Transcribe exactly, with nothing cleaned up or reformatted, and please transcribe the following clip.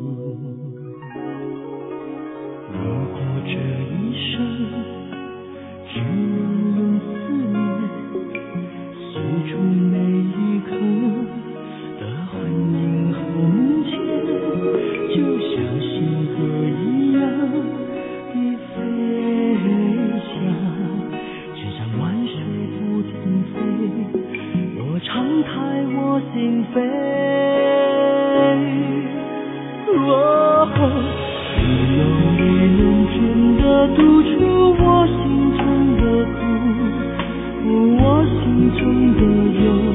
如果这一生只能用思念写出每一刻的魂萦和梦牵，就像星河一样的飞翔，千山万水不停飞，若敞开我心扉。哦，只有你能真的读出我心中的苦，我心中的忧。